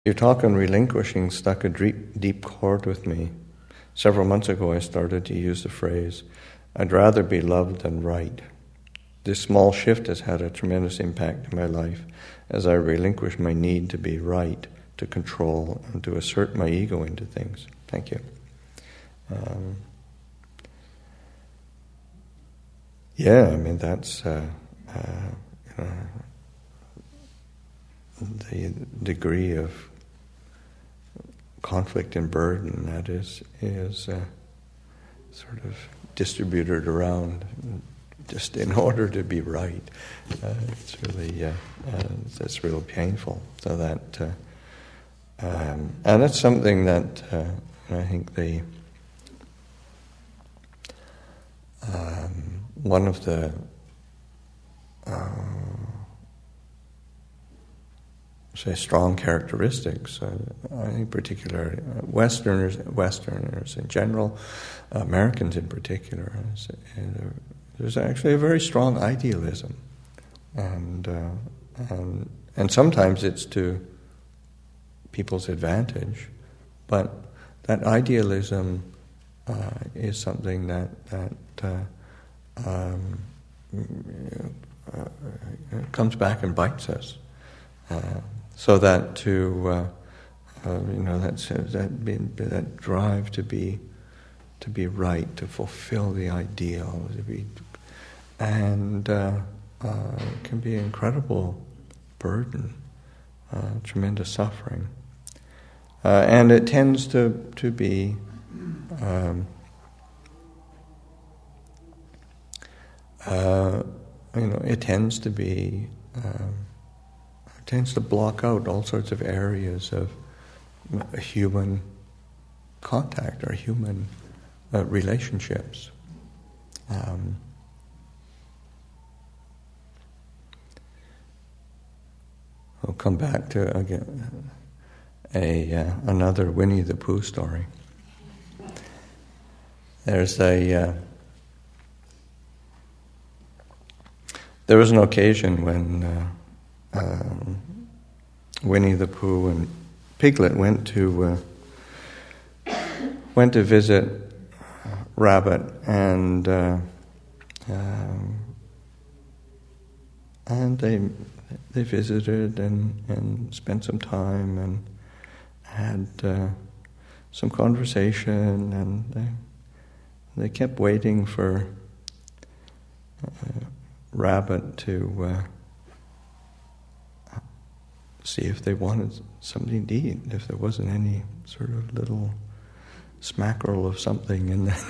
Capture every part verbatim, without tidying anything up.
Your talk on relinquishing struck a deep, deep chord with me. Several months ago I started to use the phrase, I'd rather be loved than right. This small shift has had a tremendous impact in my life as I relinquish my need to be right, to control, and to assert my ego into things. Thank you. Um, yeah, I mean, that's uh, uh, you know, the degree of conflict and burden that is is uh, sort of distributed around just in order to be right. Uh, it's really uh, uh, it's real painful. So that uh, um, and it's something that uh, I think the um, one of the uh, say strong characteristics, uh, I think particularly Westerners, Westerners in general, Americans in particular, is, is, there's actually a very strong idealism, and uh, and and sometimes it's to people's advantage, but that idealism uh, is something that that uh, um, uh, comes back and bites us. Uh, So that to, uh, uh, you know, that that be, that drive to be, to be right, to fulfill the ideal, to be, and uh, uh, can be an incredible burden, uh, tremendous suffering, uh, and it tends to to be. Um, uh, you know, it tends to be. Um, tends to block out all sorts of areas of human contact or human uh, relationships. Um, I'll come back to again a uh, another Winnie the Pooh story. There's a uh, there was an occasion when. Uh, Um, Winnie the Pooh and Piglet went to uh, went to visit Rabbit, and uh, um, and they they visited and, and spent some time and had uh, some conversation, and they they kept waiting for uh, Rabbit to. Uh, see if they wanted something to eat, if there wasn't any sort of little smackerel of something in the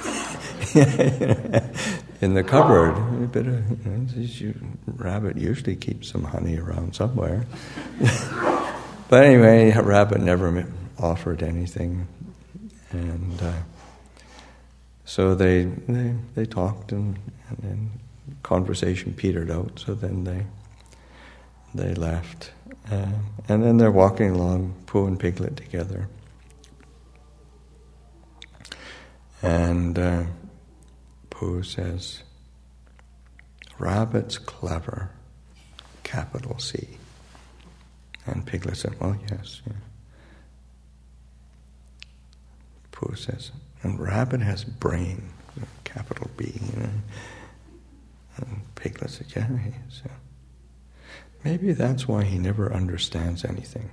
in the cupboard. A bit of, you know, Rabbit usually keeps some honey around somewhere. But anyway, Rabbit never offered anything, and uh, so they they they talked, and, and then conversation petered out. So then they they left. Uh, and then they're walking along, Pooh and Piglet together. And uh, Pooh says, Rabbit's clever, capital C. And Piglet said, well, yes. Yeah. Pooh says, and Rabbit has brain, capital B. You know? And Piglet said, yeah, so. Maybe that's why he never understands anything.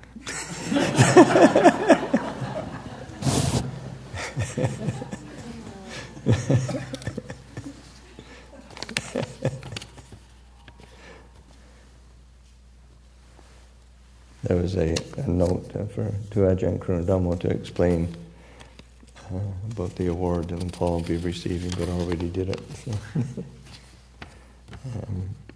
There was a, a note uh, for to Ajahn Krunadhammo to explain uh, about the award that Paul will be receiving, but already did it. So. um,